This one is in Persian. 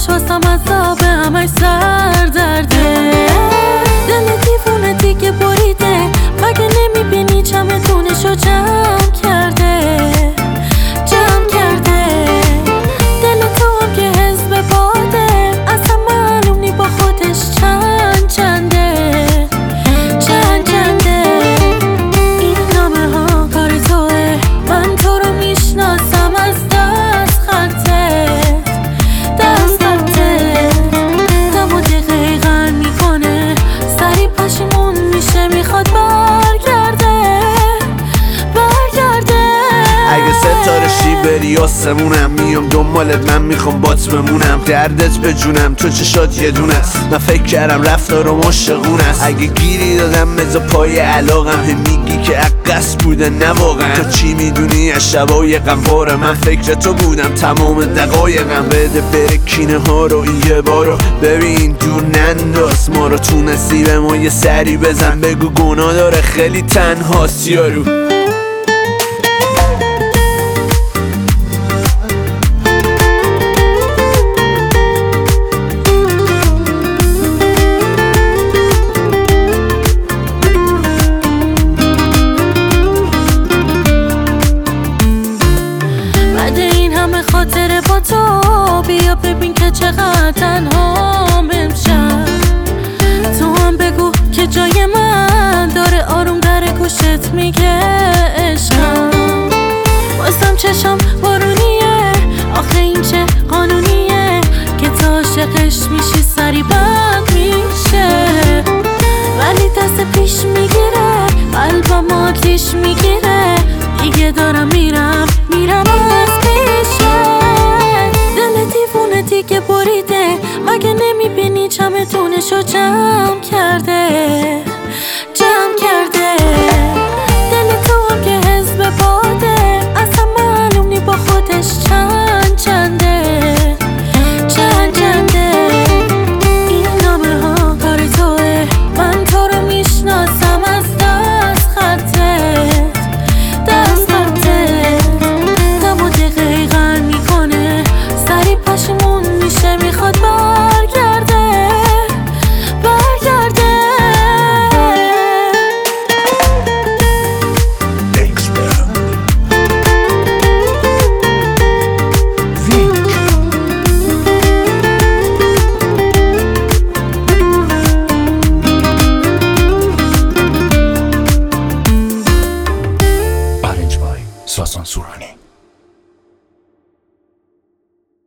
واسم عذابه، همش سر درده. دل دیوونه دیگه بریده، مگه نمیبینی چمدونشو جمع کرده، جمع کرده. دل تو هم که حزب باده، اصلا معلوم نی با خودش چند چنده، چند چنده. این نامه ها کار توه، من تو رو میشناسم از دست خطت، دست خطت. دم و دقیقا میکنه، سری پشیمون میشه، میخواد برگرده، برگرده. اگه ستاره شی بری آسمونم، میام دنبالت، من میخوام بات بمونم. دردت به جونم، تو چشات یه دونه است، من فکر کردم رفتارم عاشقونه است. اگه گیری دادم بذار پای علاقم، هم میگی که عقص بوده نه واقعا. تو چی میدونی از شبای غمواره، من فکر تو بودم تمام دقایقم. بده بره کینه ها رو یه بارو ببین، دور ننداز ما رو، تو نصیب ما یه سری بزن، بگو گناه داره خیلی تنهاست یارو. خاطر با تو بیا ببین که چقدر تنهام امشب. تو هم بگو که جای من داره، آروم در گوشت میگه عشقم. واسم چشم بارونیه، آخه این چه قانونیه که تا عاشقش میشی سری بند میشه. ولی دست پیش میگیره، قلبم آتیش میگیره، دیگه دارم میرم از دیگه بریده، مگه نمیبینی چمدونشو جمع کرده، جمع کرده. دل تو هم که حزب باده، اصلا معلوم نی با خودش چند چنده، چند چنده. این نامه ها کار توه، من تو رو میشناسم از دست خطت، دست خطت. دم و دقیقا میکنه، سری پشیمون میشه، میخواد برگرده، برگرده. Arranged by Sasan Surani.